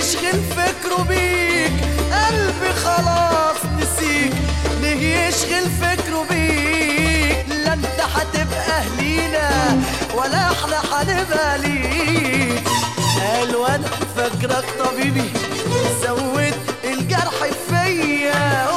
يشغل فكره بيك، قلبي خلاص نسيك. ليه يشغل فكره بيك؟ لا انت هتبقى اهلينا ولا احنا هنبقى ليك. قال وانا فاكرك طبيبي، زود الجرح فيا